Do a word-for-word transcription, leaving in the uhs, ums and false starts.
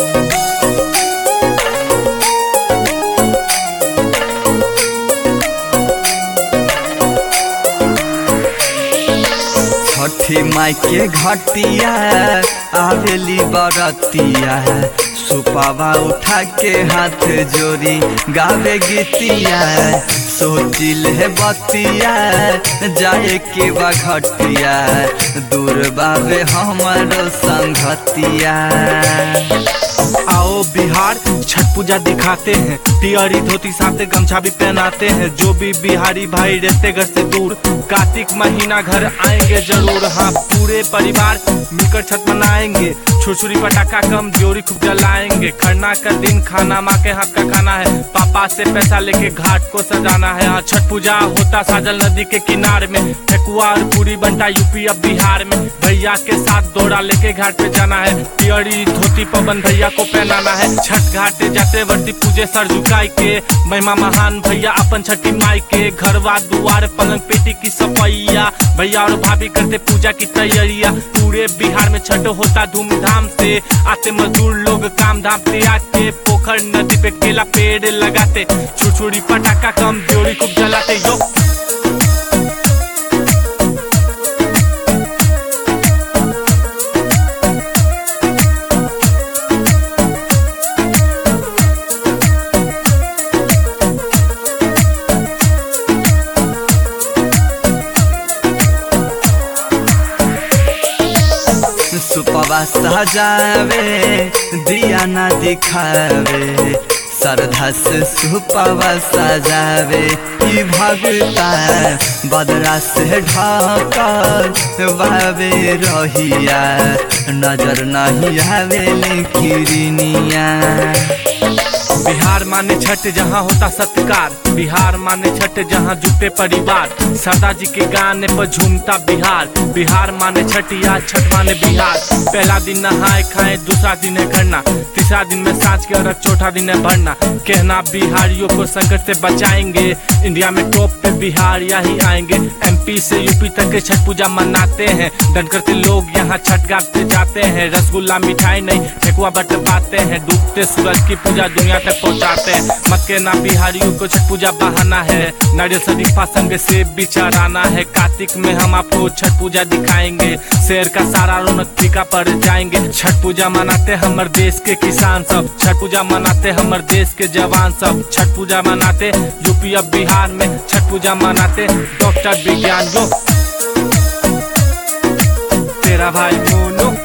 छठी माई के घटिया आवेली बरतिया सुपावा उठा के हाथ जोड़ी गावे गीतिया सोचिल है बतिया जाए के बा घटिया दूर बावे हमारो संगतिया। आओ बिहार छठ पूजा दिखाते हैं, तियारी धोती साथे गमछा भी पहनाते हैं। जो भी बिहारी भाई रहते घर से दूर कार्तिक महीना घर आएंगे जरूर। हाँ पूरे परिवार मिलकर छठ मनाएंगे, छुरछुरी पटाखा कम जोरी खूब जलाएंगे। खरना का दिन खाना माँ के हाथ का खाना है, पापा से पैसा लेके घाट को सजाना है। हाँ छठ पूजा होता साजल नदी के किनारे में, ठेकुआ और पूरी बनता यूपी अब बिहार में। भैया के साथ दौड़ा लेके घाट पे जाना है, तियारी धोती पवन भैया को पहनाना है। छठ घाटे जाते वर्ती पूजे सर झुकाई के, महिमा महान भैया अपन छठी माई के। घरवा दुआर पलंग पेटी की सफाइया, भैया और भाभी करते पूजा की तैयारियां। पूरे बिहार में छठ होता धूमधाम से, आते मजदूर लोग काम धाम से आके पोखर नदी पे केला पेड़ लगाते, छुरछुरी पटाखा कम जोड़ी खूब जलाते। यो सुपवा सजावे दिया ना दिखावे, श्रद्धा से सुपवा सजावे। ई भगता बदरा से ढाकर बावे रहिया, नजर नहीं आवे किरनिया। बिहार माने छठ जहाँ होता सत्कार, बिहार माने छठ जहाँ जुटे परिवार। सरदार जी के गाने पर झूमता बिहार, बिहार माने छठ या छठ माने बिहार। पहला दिन नहाए खाए, दूसरा दिन है करना, तीसरा दिन में सांझ के और चौथा दिन है भरना। कहना बिहारियों को संकट से बचाएंगे, इंडिया में टॉप पे बिहार यही आएंगे। एमपी से यूपी तक के छठ पूजा मनाते हैं, डन करते लोग यहाँ छठ घाट पे जाते हैं। रसगुल्ला मिठाई नहीं ठेकुआ बट पाते हैं, डूबते सूरज की पूजा दुनिया तक पहुँचाते हैं। मत के ना बिहारियों को छठ पूजा बहाना है, नारियल शरीफा संग से भी चढ़ाना है। कार्तिक में हम आपको छठ पूजा दिखाएंगे, शेर का सारा रौनक फीका पड़ जाएंगे। छठ पूजा मनाते हमर देश के किसान सब, छठ पूजा मनाते हमर देश के जवान सब। छठ पूजा मनाते यूपी अब बिहार में, छठ पूजा मनाते डॉक्टर विज्ञान। जो तेरा भाई मोनू।